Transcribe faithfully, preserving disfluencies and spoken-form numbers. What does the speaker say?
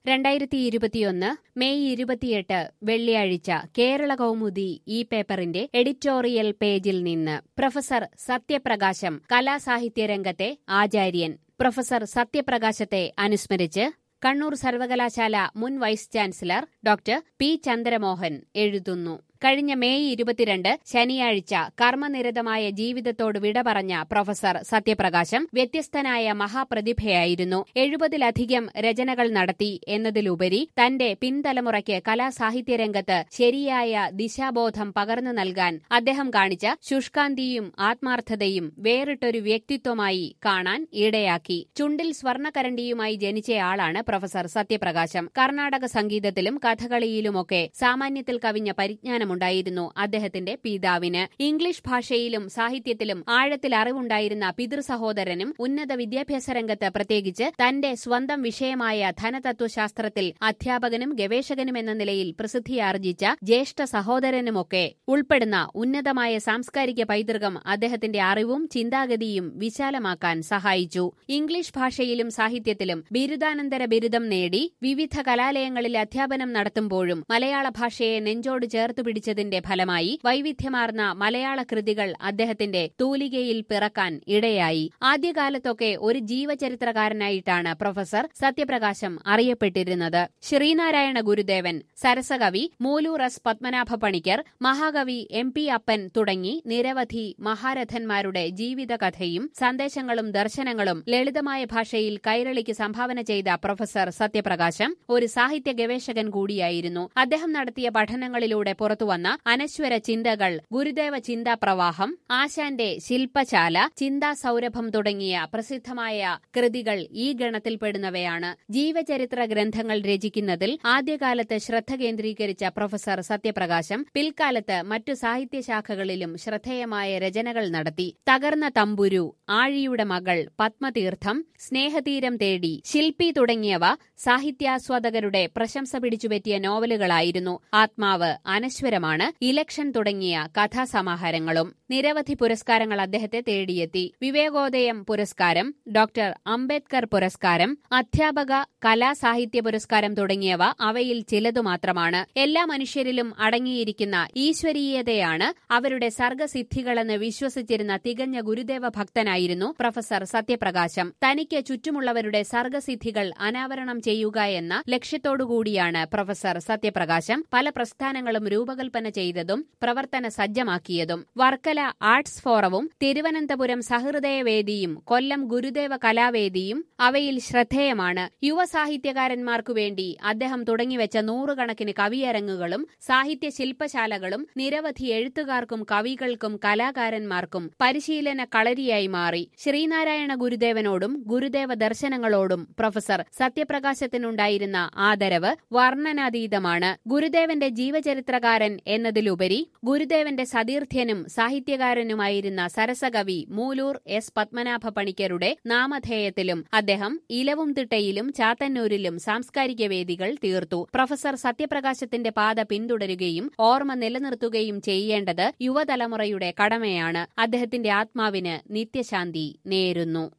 രണ്ടായിരത്തി ഇരുപത്തിയൊന്ന് മെയ് ഇരുപത്തിയെട്ട് വെള്ളിയാഴ്ച കേരള കൗമുദി ഈ പേപ്പറിന്റെ എഡിറ്റോറിയൽ പേജിൽ നിന്ന് പ്രൊഫസർ സത്യപ്രകാശം കലാസാഹിത്യ രംഗത്തെ ആചാര്യൻ. പ്രൊഫസർ സത്യപ്രകാശത്തെ അനുസ്മരിച്ച് കണ്ണൂർ സർവകലാശാല മുൻ vice chancellor doctor P Chandramohan എഴുതുന്നു. കഴിഞ്ഞ മെയ് ഇരുപത്തിരണ്ട് ശനിയാഴ്ച കർമ്മനിരതമായ ജീവിതത്തോട് വിട പറഞ്ഞ പ്രൊഫസർ സത്യപ്രകാശം വ്യത്യസ്തനായ മഹാപ്രതിഭയായിരുന്നു. എഴുപതിലധികം രചനകൾ നടത്തി എന്നതിലുപരി തന്റെ പിൻതലമുറയ്ക്ക് കലാസാഹിത്യരംഗത്ത് ശരിയായ ദിശാബോധം പകർന്നു നൽകാൻ അദ്ദേഹം കാണിച്ച ശുഷ്കാന്തിയും ആത്മാർത്ഥതയും വേറിട്ടൊരു വ്യക്തിത്വമായി കാണാൻ ഇടയാക്കി. ചുണ്ടിൽ സ്വർണ്ണക്കരണ്ടിയുമായി ജനിച്ചയാളാണ് പ്രൊഫസർ സത്യപ്രകാശം. കർണാടക സംഗീതത്തിലും കഥകളിയിലുമൊക്കെ സാമാന്യത്തിൽ കവിഞ്ഞ പരിജ്ഞാനം ായിരുന്നു അദ്ദേഹത്തിന്റെ പിതാവിന്. ഇംഗ്ലീഷ് ഭാഷയിലും സാഹിത്യത്തിലും ആഴത്തിൽ അറിവുണ്ടായിരുന്ന പിതൃസഹോദരനും ഉന്നത വിദ്യാഭ്യാസ രംഗത്ത് പ്രത്യേകിച്ച് തന്റെ സ്വന്തം വിഷയമായ ധനതത്വശാസ്ത്രത്തിൽ അധ്യാപകനും ഗവേഷകനുമെന്ന നിലയിൽ പ്രസിദ്ധിയാർജിച്ച ജ്യേഷ്ഠ സഹോദരനുമൊക്കെ ഉൾപ്പെടുന്ന ഉന്നതമായ സാംസ്കാരിക പൈതൃകം അദ്ദേഹത്തിന്റെ അറിവും ചിന്താഗതിയും വിശാലമാക്കാൻ സഹായിച്ചു. ഇംഗ്ലീഷ് ഭാഷയിലും സാഹിത്യത്തിലും ബിരുദാനന്തര ബിരുദം നേടി വിവിധ കലാലയങ്ങളിൽ അധ്യാപനം നടത്തുമ്പോഴും മലയാള ഭാഷയെ നെഞ്ചോട് ചേർത്തു പിടിച്ചതിന്റെ ഫലമായി വൈവിധ്യമാർന്ന മലയാള കൃതികൾ അദ്ദേഹത്തിന്റെ തൂലികയിൽ പിറക്കാൻ ഇടയായി. ആദ്യകാലത്തൊക്കെ ഒരു ജീവചരിത്രകാരനായിട്ടാണ് പ്രൊഫസർ സത്യപ്രകാശം അറിയപ്പെട്ടിരുന്നത്. ശ്രീനാരായണ ഗുരുദേവൻ, സരസകവി മൂലൂർ എസ് പത്മനാഭ പണിക്കർ, മഹാകവി എം പി അപ്പൻ തുടങ്ങി നിരവധി മഹാരഥന്മാരുടെ ജീവിതകഥയും സന്ദേശങ്ങളും ദർശനങ്ങളും ലളിതമായ ഭാഷയിൽ കൈരളിക്ക് സംഭാവന ചെയ്ത പ്രൊഫസർ സത്യപ്രകാശം ഒരു സാഹിത്യ ഗവേഷകൻ കൂടിയായിരുന്നു. അദ്ദേഹം നടത്തിയ പഠനങ്ങളിലൂടെ പുറത്തുവന്ന അനശ്വര ചിന്തകൾ, ഗുരുദേവ ചിന്താപ്രവാഹം, ആശാന്റെ ശില്പശാല, ചിന്താ സൗരഭം തുടങ്ങിയ പ്രസിദ്ധമായ കൃതികൾ ഈ ഗണത്തിൽപ്പെടുന്നവയാണ്. ജീവചരിത്ര ഗ്രന്ഥങ്ങൾ രചിക്കുന്നതിൽ ആദ്യകാലത്ത് ശ്രദ്ധ കേന്ദ്രീകരിച്ച പ്രൊഫസർ സത്യപ്രകാശം പിൽക്കാലത്ത് മറ്റു സാഹിത്യശാഖകളിലും ശ്രദ്ധേയമായ രചനകൾ നടത്തി. തകർന്ന തമ്പുരു, ആഴിയുടെ മകൾ, പത്മതീർത്ഥം, സ്നേഹതീരം തേടി, ശില്പി തുടങ്ങിയവ സാഹിത്യാസ്വാദകരുടെ പ്രശംസ പിടിച്ചുപറ്റിയ നോവലുകളായിരുന്നു. ആത്മാവ്, അനശ്വരമാണ്, ഇലക്ഷൻ തുടങ്ങിയ കഥാസമാഹാരങ്ങളും. നിരവധി പുരസ്കാരങ്ങൾ അദ്ദേഹത്തെ തേടിയെത്തി. വിവേകോദയം പുരസ്കാരം, ഡോക്ടർ അംബേദ്കർ പുരസ്കാരം, അധ്യാപക കലാസാഹിത്യ പുരസ്കാരം തുടങ്ങിയവ അവയിൽ ചിലതു മാത്രമാണ്. എല്ലാ മനുഷ്യരിലും അടങ്ങിയിരിക്കുന്ന ഈശ്വരീയതയാണ് അവരുടെ സർഗസിദ്ധികളെന്ന് വിശ്വസിച്ചിരുന്ന തികഞ്ഞ ഗുരുദേവ ഭക്തനായിരുന്നു പ്രൊഫസർ സത്യപ്രകാശം. തനിക്ക് ചുറ്റുമുള്ളവരുടെ സർഗസിദ്ധികൾ അനാവരണം ചെയ്യുക എന്ന ലക്ഷ്യത്തോടുകൂടിയാണ് പ്രൊഫസർ സത്യപ്രകാശം പല പ്രസ്ഥാനങ്ങളും രൂപകൽപ്പന ചെയ്തതും പ്രവർത്തന സജ്ജമാക്കിയതും. വർക്കല ആർട്സ് ഫോറവും തിരുവനന്തപുരം സഹൃദയവേദിയും കൊല്ലം ഗുരുദേവ കലാവേദിയും അവയിൽ ശ്രദ്ധേയമാണ്. യുവസാഹിത്യകാരന്മാർക്കു വേണ്ടി അദ്ദേഹം തുടങ്ങിവെച്ച നൂറുകണക്കിന് കവിയരങ്ങുകളും സാഹിത്യ ശില്പശാലകളും നിരവധി എഴുത്തുകാർക്കും കവികൾക്കും കലാകാരന്മാർക്കും പരിശീലന കളരിയായി മാറി. ശ്രീനാരായണ ഗുരുദേവനോടും ഗുരുദേവ ദർശനങ്ങളോടും പ്രൊഫസർ സത്യപ്രകാശത്തിനുണ്ടായിരുന്ന ആദരവ് വർണ്ണനാതീതമാണ്. ഗുരുദേവന്റെ ജീവചരിത്രകാരൻ എന്നതിലുപരി ഗുരുദേവന്റെ സതീർത്ഥ്യനും സാഹിത്യകാരനുമായിരുന്ന സരസകവി മൂലൂർ എസ് പത്മനാഭ പണിക്കരുടെ നാമധേയത്തിലും അദ്ദേഹം ഇലവും തിട്ടയിലും ചാത്തന്നൂരിലും സാംസ്കാരിക വേദികൾ തീർത്തു. പ്രൊഫസർ സത്യപ്രകാശത്തിന്റെ പാത പിന്തുടരുകയും ഓർമ്മ നിലനിർത്തുകയും ചെയ്യേണ്ടത് യുവതലമുറയുടെ കടമയാണ്. അദ്ദേഹത്തിന്റെ ആത്മാവിന് നിത്യശാന്തി നേരുന്നു.